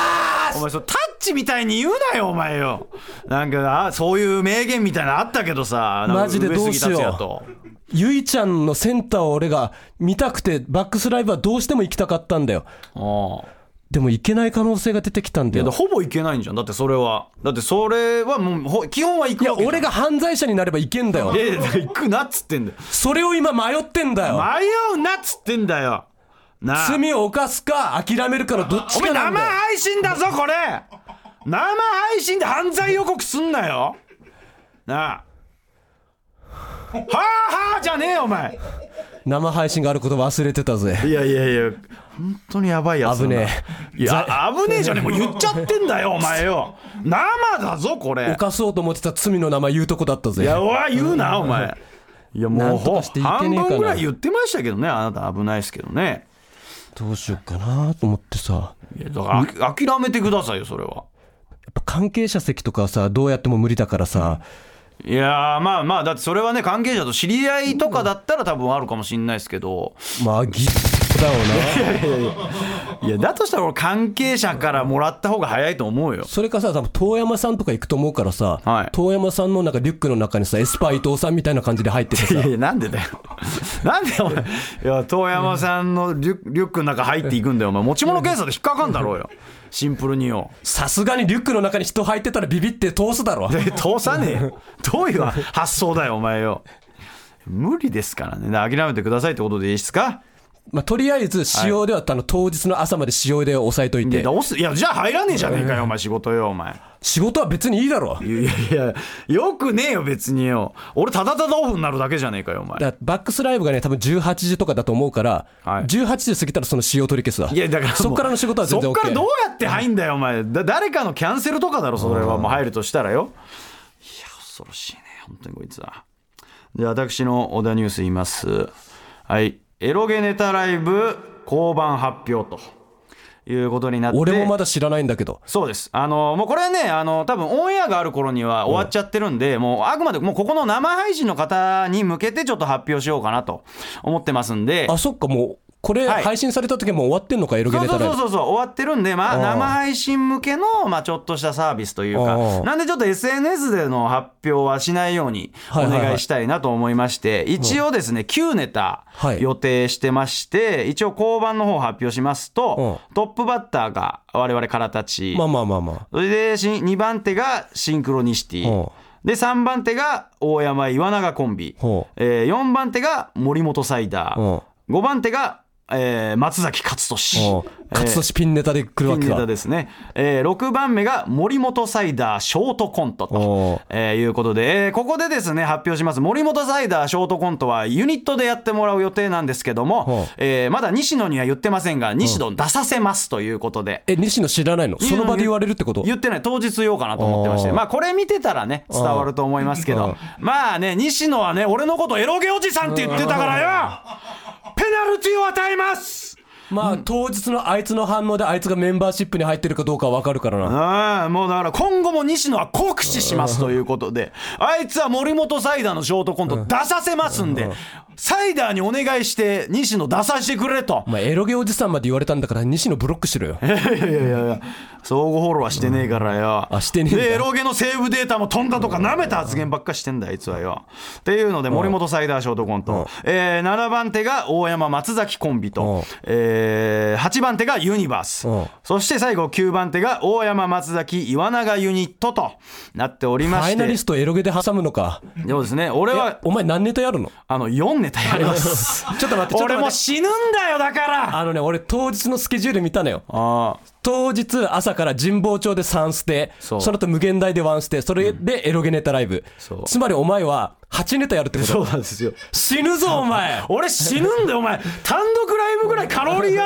お前タッチみたいに言うなよお前よ。なんかそういう名言みたいなのあったけどさ、 マジでどうしよう。ゆいちゃんのセンターを俺が見たくてバックスライブはどうしても行きたかったんだよ。でも行けない可能性が出てきたんだよ。 いやほぼ行けないんじゃん。だってそれはもう基本は行くわけ。 いや俺が犯罪者になれば行けんだよ。 行くなっつってんだよ。 それを今迷ってんだよ。 迷うなっつってんだよな。 罪を犯すか諦めるかのどっちかなんだよ。 お前生配信だぞこれ。生配信で犯罪予告すんなよなあ。はあはあじゃねえよお前。 生配信があること忘れてたぜ。 いや本当にやばいやつだな。 危ねえ。いや危ねえじゃねえ。もう言っちゃってんだよお前よ。生だぞこれ。 犯そうと思ってた罪の名前言うとこだったぜ。 いや言うなお前。いやもう半分ぐらい言ってましたけどね。あなた危ないですけどね。 どうしようかなと思ってさ。 いやだから諦めてくださいよそれは。 やっぱ関係者席とかはさどうやっても無理だからさ。 いやまあだってそれはね関係者と知り合いとかだったら多分あるかもしれないですけど、 まあギッだろうな。いやだとしたら俺関係者からもらった方が早いと思うよ。 それかさ多分遠山さんとか行くと思うからさ、遠山さんのなんかリュックの中にさエスパー伊藤さんみたいな感じで入っててさ。 いやなんでだよなんでお前。いや遠山さんのリュックの中入っていくんだよお前。持ち物検査で引っかかんだろうよシンプルによ。 さすがにリュックの中に人入ってたらビビって通すだろ。 通さねえよ。どういう発想だよお前よ。無理ですからね。諦めてくださいってことでいいですか。 とりあえず使用では、当日の朝まで使用で押さえといて。 いやじゃあ入らねえじゃねえかよお前仕事よお前。 仕事は別にいいだろ。 いやよくねえよ別によ。俺ただオフになるだけじゃねえかよお前。 だバックスライブがね多分18時とかだと思うから、18時過ぎたらその使用取り消すわ。 いやだからそっからの仕事は全然 OK。 そっからどうやって入んだよお前。誰かのキャンセルとかだろそれは。もう入るとしたらよ。いや恐ろしいね本当にこいつは。で私の小田ニュース言います。エロゲネタライブ降板発表ということになって。 俺もまだ知らないんだけど。 そうです。もうこれはね多分オンエアがある頃には終わっちゃってるんで、もうあくまでもうここの生配信の方に向けてちょっと発表しようかなと思ってますんで。 あそっかもうこれ配信された時はもう終わってんのか、エロゲネタライブ。 そう終わってるんで、生配信向けのちょっとしたサービスというか、なんでちょっと SNS での発表はしないようにお願いしたいなと思いまして、一応ですね9ネタ予定してまして、一応降板の方を発表しますと、トップバッターが我々からたち、それで2番手がシンクロニシティで、3番手が大山岩永コンビ、4番手が森本サイダー、5番手が松崎勝利。 勝利ピンネタで来るわけか。 ピンネタですね。6番目が森本サイダーショートコントということで、ここでですね発表します。森本サイダーショートコントはユニットでやってもらう予定なんですけども、まだ西野には言ってませんが西野出させますということで。 西野知らないの？その場で言われるってこと？ 言ってない。当日言おうかなと思ってまして、これ見てたらね伝わると思いますけど、西野はね俺のことエロゲおじさんって言ってたからよペナルティを与えます。 当日のあいつの反応であいつがメンバーシップに入ってるかどうかは分かるからな。 もうだから今後も西野は酷使しますということで、あいつは森本サイダーのショートコント出させますんで、サイダーにお願いして西野出させてくれと。 エロゲおじさんまで言われたんだから西野ブロックしろよ。 いや相互フォローはしてねえからよ。 してねえんだ。 でエロゲのセーブデータも飛んだとか舐めた発言ばっかしてんだあいつはよ。っていうので森本サイダーショートコント、7番手が大山松崎コンビと、8番手がユニバース、そして最後9番手が大山松崎岩永ユニットとなっておりまして、 ファイナリストエロゲで挟むのか。 そうですね。俺はお前何ネタやるの ？4ネタやりますちょっと待って俺もう死ぬんだよ。だから俺当日のスケジュール見たのよ。当日朝から神保町で3ステ、その後無限大で1ステ、それでエロゲネタライブ、つまりお前は8ネタやるってこと。 そうなんですよ。 死ぬぞお前俺死ぬんだよお前。単独ライブぐらいカロリーあんだよお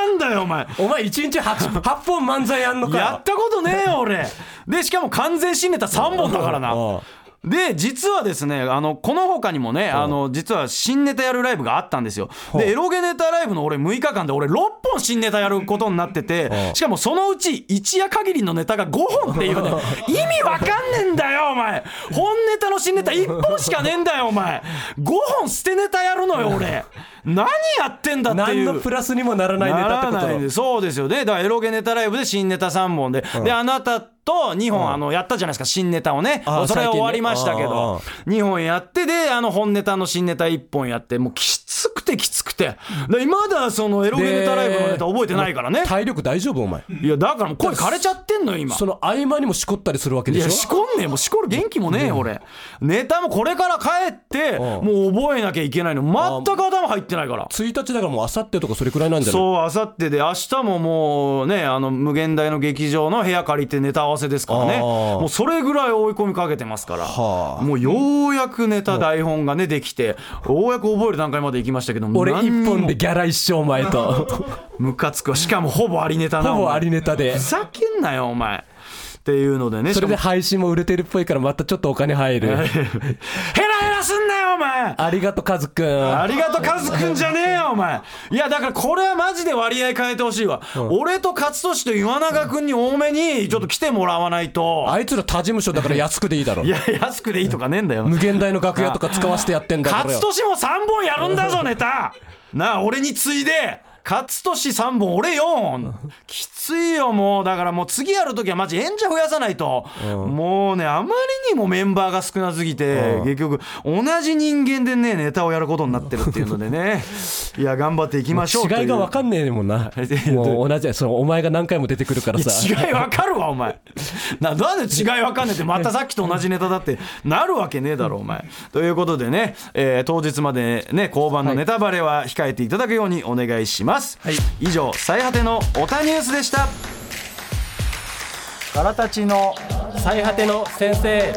お前。 お前1日 8本漫才やんのかよ。 やったことねえよ俺。でしかも完全新ネタ3本だからな。で実はですねこの他にもね実は新ネタやるライブがあったんですよ。でエロゲネタライブの俺6日間で俺6本新ネタやることになってて、しかもそのうち一夜限りのネタが5本っていうね意味わかんねえんだよお前。本ネタの新ネタ1本しかねえんだよお前。5本捨てネタやるのよ俺。何やってんだっていう。 何のプラスにもならないネタってこと。ならないんで。 そうですよね。だからエロゲネタライブで新ネタ3本で、であなたと2本やったじゃないですか新ネタをね。それは終わりましたけど2本やってで本ネタの新ネタ1本やって、もうきつくてでまだそのエロゲネタライブのネタ覚えてないからね。 体力大丈夫お前。 いやだからもう声枯れちゃってんのよ今。 その合間にもしこったりするわけでしょ。 いやしこんねえ、もうしこる元気もねえよ俺。ネタもこれから帰ってもう覚えなきゃいけないの全く頭入ってないから。 1日だからもうあさってとかそれくらいなんじゃない。 そうあさってで明日ももうね無限大の劇場の部屋借りてネタ合わせですからね。もうそれぐらい追い込みかけてますから、もうようやくネタ台本がねできてようやく覚える段階まで行きましたけど、 俺1本でギャラ一生前とムカつくわ。しかもほぼありネタな。 ほぼありネタでふざけんなよお前っていうのでね。 それで配信も売れてるっぽいからまたちょっとお金入る。ヘラヘラすんなよお前。 ありがとカズくん。 ありがとカズくんじゃねえよお前。いやだからこれはマジで割合変えてほしいわ、俺と勝利と岩永くんに多めにちょっと来てもらわないと。 あいつら他事務所だから安くでいいだろ。 いや安くでいいとかねえんだよ。 無限大の楽屋とか使わせてやってんだから。 勝利も3本やるんだぞネタなあ。俺に次いで勝利3本俺4きついよもう。だからもう次やるときはマジ演者増やさないと、もうねあまりにもメンバーが少なすぎて結局同じ人間でねネタをやることになってるっていうのでねいや頑張っていきましょう。 違いが分かんねえもんなもう同じそのお前が何回も出てくるからさ。 違い分かるわお前なんで違い分かんねえってまたさっきと同じネタだってなるわけねえだろお前ということでね、当日までね交番のネタバレは控えていただくようにお願いします。はい、以上最果てのオタニュースでした。からたちの最果ての先生。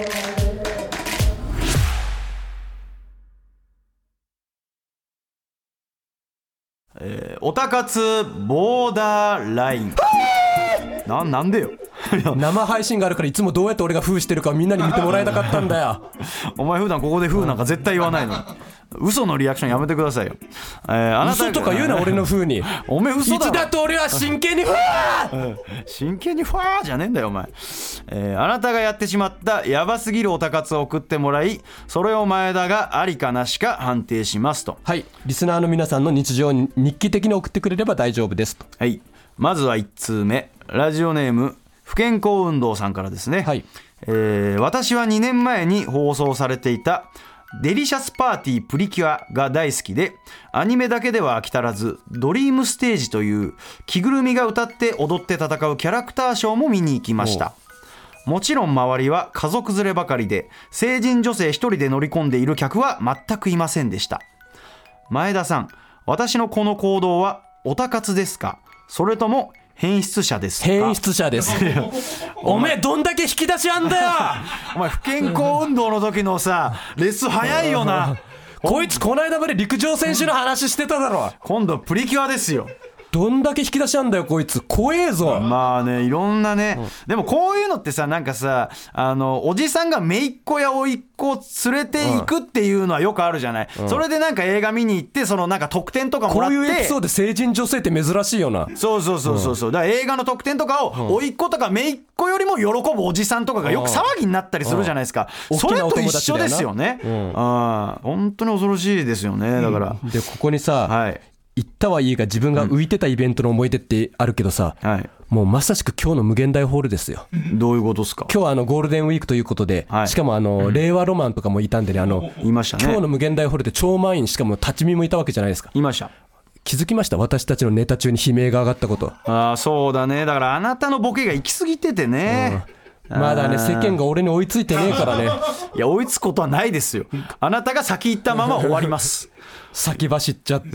オタ活ボーダーラインなんでよ生配信があるからいつもどうやって俺が封してるかみんなに見てもらいたかったんだよお前普段ここで封なんか絶対言わないの。嘘のリアクションやめてくださいよ。あなた嘘とか言うな俺の風に。 おめえ嘘だろ。 いつだと俺は真剣にファー、 真剣にファーじゃねえんだよお前。あなたがやってしまったヤバすぎるオタ活を送ってもらい、それを前田がありかなしか判定しますと。 はい、リスナーの皆さんの日常に日記的に送ってくれれば大丈夫ですと。 はい、まずは1通目、ラジオネーム不健康運動さんからですね。はい、私は2年前に放送されていたデリシャスパーティープリキュアが大好きで、アニメだけでは飽き足らずドリームステージという着ぐるみが歌って踊って戦うキャラクターショーも見に行きました。もちろん周りは家族連ればかりで、成人女性一人で乗り込んでいる客は全くいませんでした。前田さん、私のこの行動はオタ活ですか、それとも変質者ですか。 変質者ですおめえどんだけ引き出しあんだよお前不健康運動の時のさレス早いよなこいつこの間まで陸上選手の話してただろ。 今度プリキュアですよ。 どんだけ引き出しあんだよこいつ、怖えぞ。 まあね、いろんなね、でもこういうのってさ、なんかさおじさんが姪っ子や甥っ子を連れていくっていうのはよくあるじゃない、それでなんか映画見に行ってそのなんか特典とかもらって、 こういうエピソードで成人女性って珍しいよな。 そうだから映画の特典とかを甥っ子とか姪っ子よりも喜ぶおじさんとかがよく騒ぎになったりするじゃないですか、それと一緒ですよね。本当に恐ろしいですよね。だから、 でここにさ、行ったはいいが自分が浮いてたイベントの思い出ってあるけどさ、もうまさしく今日の無限大ホールですよ。 どういうことですか。 今日はゴールデンウィークということで、しかも令和ロマンとかもいたんでね、 いましたね。 今日の無限大ホールで超満員、しかも立ち見もいたわけじゃないですか。 いました。 気づきました、私たちのネタ中に悲鳴が上がったこと。 そうだね。だからあなたのボケが行き過ぎててね、 まだね世間が俺に追いついてねえからねいや追いつくことはないですよ。あなたが先行ったまま終わります先走っちゃった。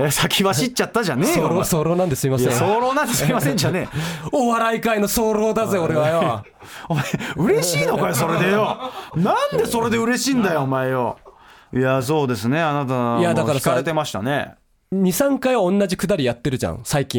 先走っちゃったじゃねえよ。 早漏なんですいません。 早漏なんですいませんじゃねえお笑い界の早漏だぜ俺はよお前嬉しいのかよそれでよ。なんでそれで嬉しいんだよお前よ。いやそうですね、あなたも惹かれてましたね。 2,3 回は同じくだりやってるじゃん最近。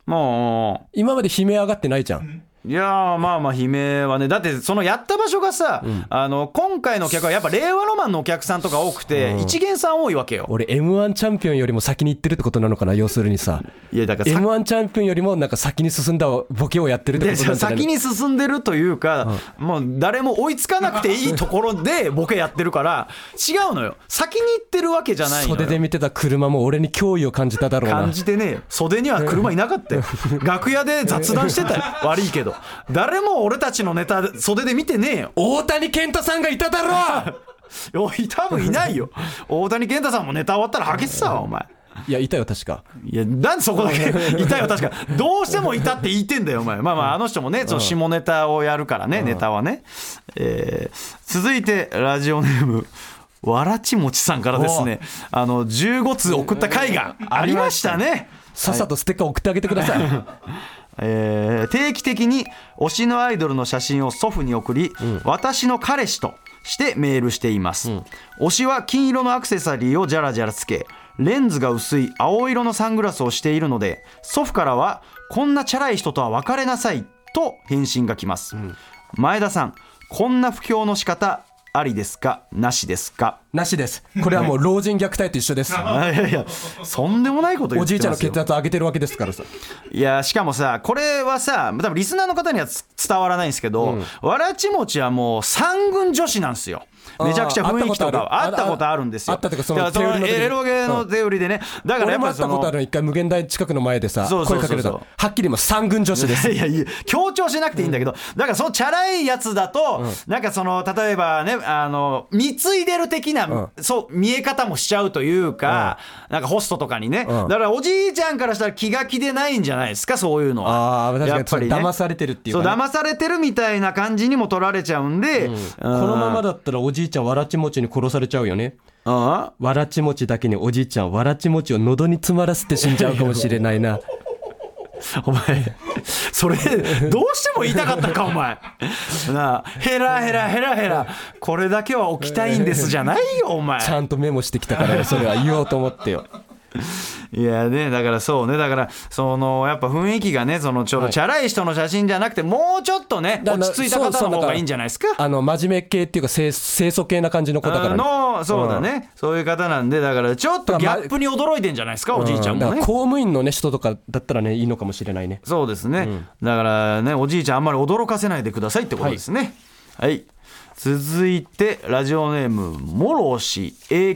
もう今まで悲鳴上がってないじゃん。 いやーまあまあ悲鳴はね、だってそのやった場所がさ、今回のお客はやっぱ令和ロマンのお客さんとか多くて、一元さん多いわけよ。 俺 M1 チャンピオンよりも先に行ってるってことなのかな、要するにさ。 いやだから M1 チャンピオンよりもなんか先に進んだボケをやってるってことなんじゃないの。 先に進んでるというか、もう誰も追いつかなくていいところでボケやってるから違うのよ。先に行ってるわけじゃないのよ。 袖で見てた車も俺に脅威を感じただろうな。 感じてねえよ。袖には車いなかったよ。楽屋で雑談してたよ。悪いけど誰も俺たちのネタ袖で見てねえよ。 大谷健太さんがいただろ多分いないよ。大谷健太さんもネタ終わったらハゲてたわお前。 いやいたよ確か。 いやなんでそこだけいたよ確か。どうしてもいたって言ってんだよお前。まあまああの人もねその下ネタをやるからね、ネタはね。続いてラジオネームわらちもちさんからですね、15通送った回がありましたね。 さっさとステッカー送ってあげてください。 定期的に推しのアイドルの写真を祖父に送り、私の彼氏としてメールしています、推しは金色のアクセサリーをジャラジャラつけ、レンズが薄い青色のサングラスをしているので、祖父からはこんなチャラい人とは別れなさいと返信が来ます、前田さん、こんな布教の仕方ありですか、なしですか。 なしです。これはもう老人虐待と一緒です。 いやいやそんでもないこと言ってますよ。 おじいちゃんの血圧上げてるわけですからさ。 いやしかもさ、これはさ多分リスナーの方には伝わらないんですけど、わらちもちはもう三軍女子なんですよ。めちゃくちゃ雰囲気とかあったことあるんですよ。 あったとかその手売りのエロゲの手売りでね。だからやっぱりその俺も会ったことある。一回無限大近くの前でさ声かけるとはっきりも三軍女子です。 いやいや強調しなくていいんだけど、だからそのチャラいやつだと、なんかその例えばね貢いでる的な、そう見え方もしちゃうというか、なんかホストとかにね、だからおじいちゃんからしたら気が気でないんじゃないですか、そういうのは。 確かにやっぱりね騙されてるっていうか、ね、 そう騙されてるみたいな感じにも取られちゃうんで、 このままだったらおじいちゃんわらちもちに殺されちゃうよね。わらちもちだけにおじいちゃんわらちもちを喉に詰まらせて死んじゃうかもしれないな。 お前それどうしても言いたかったかお前なあ、ヘラヘラヘラヘラこれだけは起きたいんですじゃないよお前。 ちゃんとメモしてきたからそれは言おうと思ってよ。 いやね、だからそうね、だからそのやっぱ雰囲気がね、そのちょうどチャラい人の写真じゃなくて、もうちょっとね落ち着いた方の方がいいんじゃないですか。 真面目系っていうか清楚系な感じの子だからね。 そうだね、そういう方なんで、だからちょっとギャップに驚いてんじゃないですか、おじいちゃんもね。 だから公務員のね人とかだったらねいいのかもしれないね。 そうですね、だからねおじいちゃんあんまり驚かせないでくださいってことですね。はい、続いてラジオネームモロシ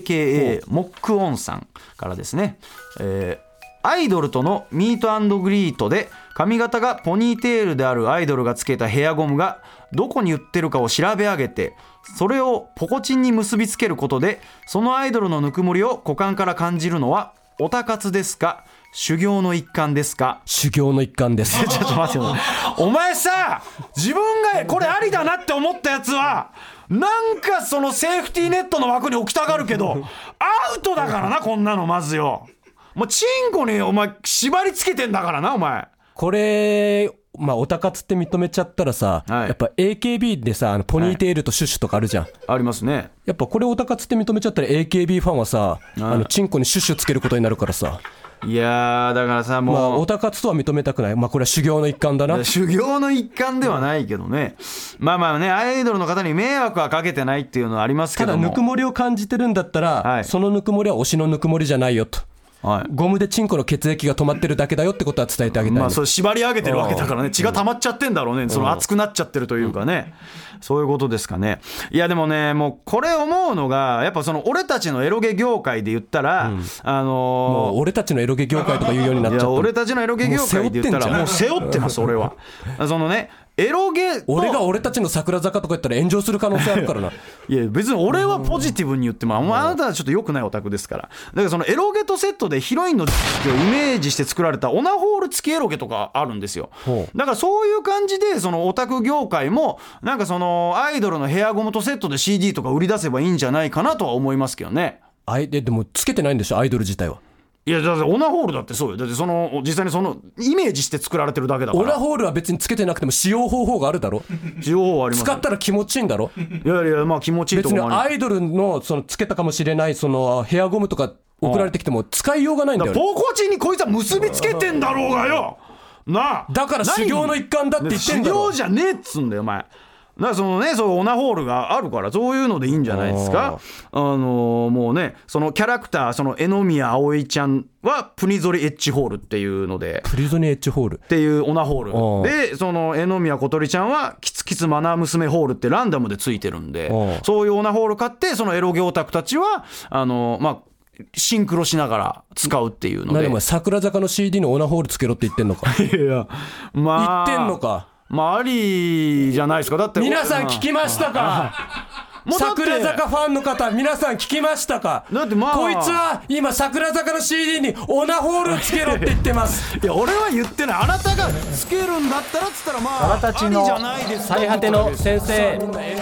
AKA モックオンさんからですね、アイドルとのミート&グリートで髪型がポニーテールであるアイドルがつけたヘアゴムがどこに売ってるかを調べ上げて、それをポコチンに結びつけることでそのアイドルのぬくもりを股間から感じるのはオタ活ですか、修行の一環ですか。 修行の一環です。 ちょっと待ってよお前さ、自分がこれありだなって思ったやつはなんかそのセーフティーネットの枠に置きたがるけどアウトだからな、こんなの。まずよ、もうチンコにお前縛りつけてんだからなお前。 これオタ活って認めちゃったらさ、やっぱ AKB でさポニーテールとシュッシュとかあるじゃん、 ありますね。 やっぱこれオタ活って認めちゃったら AKB ファンはさチンコにシュッシュつけることになるからさ。 いやーだからさ、もうオタ活とは認めたくない。これは修行の一環だな。 修行の一環ではないけどね、まあね、アイドルの方に迷惑はかけてないっていうのはありますけども、 ただぬくもりを感じてるんだったら、そのぬくもりは推しのぬくもりじゃないよと、ゴムでチンコの血液が止まってるだけだよってことは伝えてあげたい、ね。 それ縛り上げてるわけだからね、血が溜まっちゃってんだろうね、その熱くなっちゃってるというかね、そういうことですかね。いやでもね、もうこれ思うのがやっぱその俺たちのエロゲ業界で言ったら、 もう俺たちのエロゲ業界とか言うようになっちゃった。 俺たちのエロゲ業界で言ったらもう背負ってます俺は。そのねエロゲと俺が俺たちの桜坂とか言ったら炎上する可能性あるからな。 いや別に俺はポジティブに言っても、あなたはちょっと良くないオタクですから。だからそのエロゲとセットでヒロインの時期をイメージして作られたオナホール付きエロゲとかあるんですよ。だからそういう感じでそのオタク業界もなんかそのアイドルのヘアゴムとセットで CD とか売り出せばいいんじゃないかなとは思いますけどね。 でもつけてないんでしょアイドル自体は。 いやだってオナホールだってそうよ。だってその実際にそのイメージして作られてるだけだから。 オナホールは別につけてなくても使用方法があるだろ。 使用方法あります。 使ったら気持ちいいんだろ。 いやまあ気持ちいいところもある。 別にアイドルのそのつけたかもしれないそのヘアゴムとか送られてきても使いようがないんだよ、ね。 ポコチンにこいつは結びつけてんだろうがよ。 なあだから修行の一環だって言ってんだろ。 修行じゃねえっつんだよお前。だからそのね、そういうオナホールがあるからそういうのでいいんじゃないですか。もうね、そのキャラクター、その榎宮葵ちゃんはプニゾリエッジホールっていうので、 プリゾニエッジホールっていうオナホールで、その榎宮小鳥ちゃんはキツキツマナー娘ホールってランダムでついてるんで、そういうオナホール買ってそのエロゲオタクたちはシンクロしながら使うっていうので。 何お前桜坂の CD のオナホールつけろって言ってんのか。 いやまあ言ってんのか。 ありじゃないですか。だって皆さん聞きましたか。桜坂ファンの方皆さん聞きましたか。 だってこいつは今桜坂の CD にオナホールつけろって言ってます。 いや俺は言ってない。あなたがつけるんだったらっつったらあなたちの最果ての先生。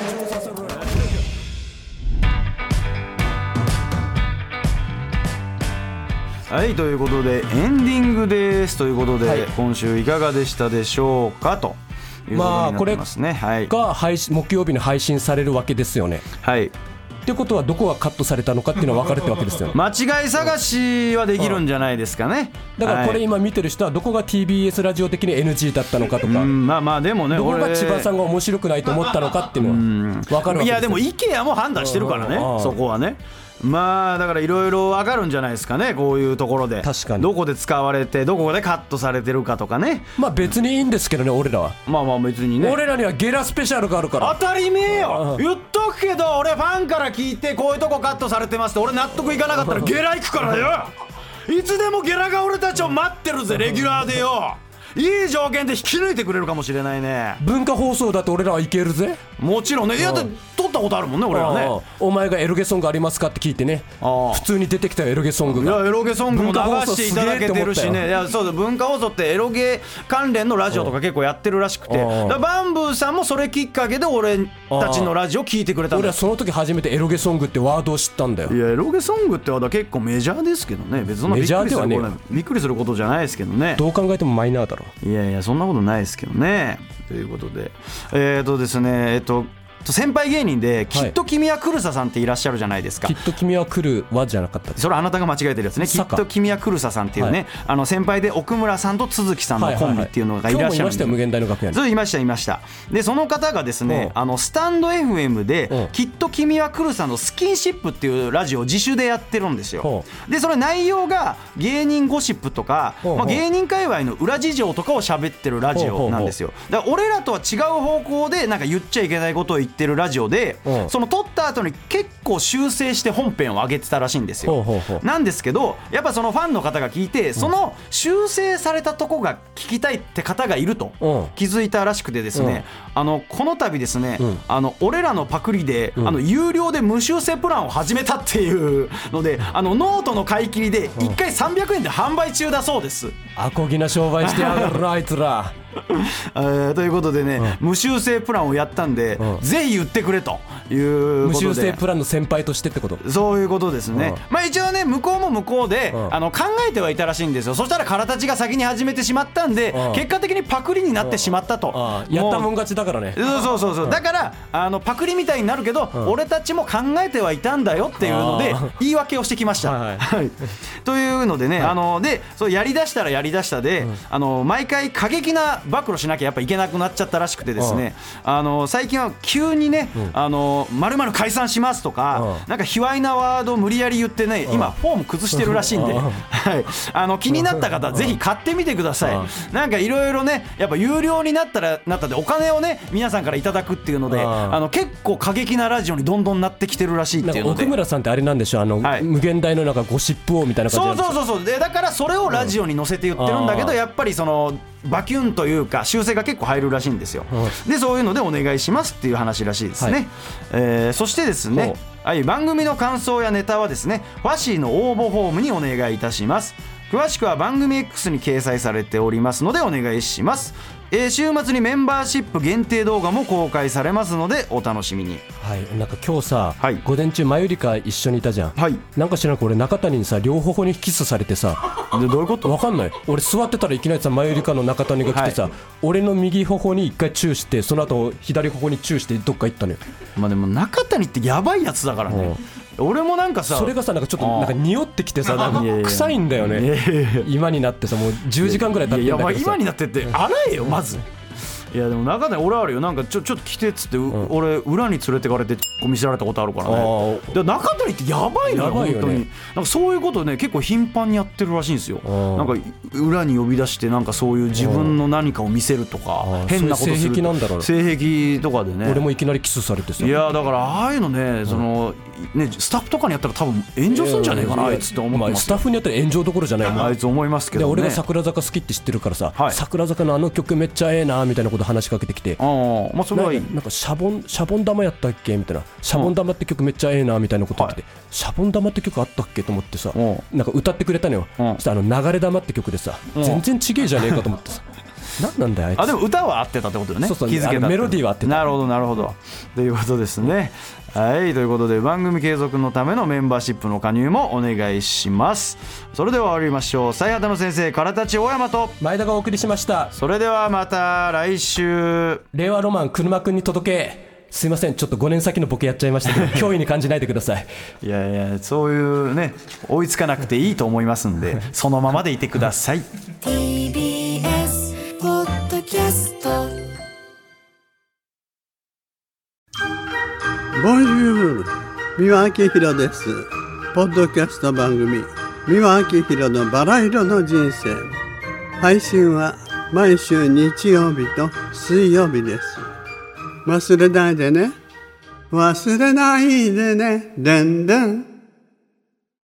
はい、ということでエンディングですということで、 はい、 今週いかがでしたでしょうかということになってますね。はい、 が木曜日に配信されるわけですよね。 はい。 ってことはどこがカットされたのかっていうのは分かれてるわけですよね。 間違い探しはできるんじゃないですかね。 だからこれ今見てる人はどこが TBS ラジオ的に NG だったのかとか、 まあでもね、 どこが千葉さんが面白くないと思ったのかっていうのは分かるわけですよ。 いやでも IKEA も判断してるからね、そこはね。まあだからいろいろ分かるんじゃないですかね、こういうところで。 確かにどこで使われてどこでカットされてるかとかね。 まあ別にいいんですけどね、俺らは。 まあ別にね、 俺らにはゲラスペシャルがあるから。 当たり前よ。言っとくけど俺ファンから聞いてこういうとこカットされてますって俺納得いかなかったらゲラ行くからよ。いつでもゲラが俺たちを待ってるぜ、レギュラーでよ。いい条件で引き抜いてくれるかもしれないね。 文化放送だって俺らはいけるぜ。 もちろんね。いやだって撮ったことあるもんね俺らね。 お前がエロゲソングありますかって聞いてね、普通に出てきたエロゲソングが。 いやエロゲソングも流していただけてるしね。いやそうだ、文化放送ってエロゲ関連のラジオとか結構やってるらしくて、だバンブーさんもそれきっかけで俺たちのラジオ聞いてくれたんだ。 俺はその時初めてエロゲソングってワードを知ったんだよ。 いやエロゲソングってワードは結構メジャーですけどね。別にメジャーではね、 びっくりすることじゃないですけどね。 どう考えてもマイナーだろ。 いやいやそんなことないですけどね。ということでですね、先輩芸人できっと君はクルサさんっていらっしゃるじゃないですか。 きっと君は来るはじゃなかった。 それあなたが間違えてるやつね。きっと君はクルサさんっていうね、先輩で奥村さんと都築さんのコンビっていうのがいらっしゃるんで。 今日もいましたよ、無限大の楽屋に。 そういました。でその方がですね、スタンド FM できっと君はクルサのスキンシップっていうラジオを自主でやってるんですよ。でそれ内容が芸人ゴシップとか、芸人界隈の裏事情とかを喋ってるラジオなんですよ。だから俺らとは違う方向でなんか言っちゃいけないことを言ってるラジオで、その撮った後に結構修正して本編を上げてたらしいんですよ。なんですけどやっぱそのファンの方が聞いて、その修正されたとこが聞きたいって方がいると気づいたらしくてですね、この度ですね、俺らのパクリで有料で無修正プランを始めたっていうので、ノートの買い切りで1回300円で販売中だそうです。 アコギな商売してやがるなあいつら。 ということでね、無修正プランをやったんで、ぜひ言ってくれということで。 無修正プランの先輩としてってこと。 そういうことですね。まあ一応ね向こうも向こうで考えてはいたらしいんですよ。そしたら空たちが先に始めてしまったんで、結果的にパクリになってしまったと。 やったもん勝ちだからね。 そうだからパクリみたいになるけど、俺たちも考えてはいたんだよっていうので言い訳をしてきました。というのでね、でそうやりだしたらやりだしたで、毎回過激な暴露しなきゃやっぱいけなくなっちゃったらしくてですね、最近は急にね〇〇解散しますとか、なんか卑猥なワードを無理やり言ってね、今フォーム崩してるらしいんで、気になった方ぜひ買ってみてください。なんかいろいろね、やっぱ有料になったでお金をね皆さんからいただくっていうので、結構過激なラジオにどんどんなってきてるらしいっていうので。 奥村さんってあれなんでしょう、無限大のなんかゴシップ王みたいな感じなんですか。 そうでだからそれをラジオに載せて言ってるんだけど、やっぱりそのバキュンというか修正が結構入るらしいんですよ。でそういうのでお願いしますっていう話らしいですね。そしてですね、番組の感想やネタはですねファシーの応募フォームにお願いいたします。詳しくは番組 X に掲載されておりますのでお願いします。週末にメンバーシップ限定動画も公開されますのでお楽しみに。 なんか今日さ、午前中マユリカ一緒にいたじゃん。なんか知らんけど俺中谷にさ両頬にキスされてさ。 どういうこと？ 分かんない。俺座ってたらいきなりさマユリカの中谷が来てさ、俺の右頬に一回チューして、その後左頬にチューしてどっか行ったのよ。 まあでも中谷ってやばいやつだからね。 俺もなんかさそれがさなんかちょっとなんか匂ってきてさなんか臭いんだよね。今になってさもう10時間ぐらい経ってんだけどさ。 いや今になってって洗えよまず。いやでも中で俺あるよ。なんかちょっと来てっつって、俺裏に連れてかれて見せられたことあるからね。で中谷ってやばいのよ本当に。なんかそういうことね結構頻繁にやってるらしいんですよ。なんか裏に呼び出してなんかそういう自分の何かを見せるとか変なことする。 性癖なんだろう。 性癖とかでね。 俺もいきなりキスされてさ。 いやだからああいうのねそのねスタッフとかにやったら多分炎上するんじゃねえかなあいつって思ってますよ。 スタッフにやったら炎上どころじゃないもん。 あいつ思いますけどね。 俺が桜坂好きって知ってるからさ、桜坂のあの曲めっちゃええなみたいなこと話しかけてきて。 まあそれはいい。 なんかシャボン玉やったっけみたいな。シャボン玉って曲めっちゃええなみたいなこと言ってて、シャボン玉って曲あったっけと思ってさ、なんか歌ってくれたのよ。そしたら流れ玉って曲でさ、全然ちげえじゃねえかと思ってさ。何なんだよあいつ。 あでも歌は合ってたってことよね。 そう気づけたメロディーは合ってた。 なるほどなるほど。ということですね。はいということで番組継続のためのメンバーシップの加入もお願いします。それでは終わりましょう。最果ての先生からたち大山と前田がお送りしました。 それではまた来週。 令和ロマン車くんに届け。すいませんちょっと5年先のボケやっちゃいましたけど脅威に感じないでください。 いやいやそういうね追いつかなくていいと思いますんでそのままでいてください。 TBS ポッドキャストボンジュール三輪明宏です。ポッドキャスト番組三輪明宏のバラ色の人生、配信は毎週日曜日と水曜日です。忘れないでね忘れないでねでんでん。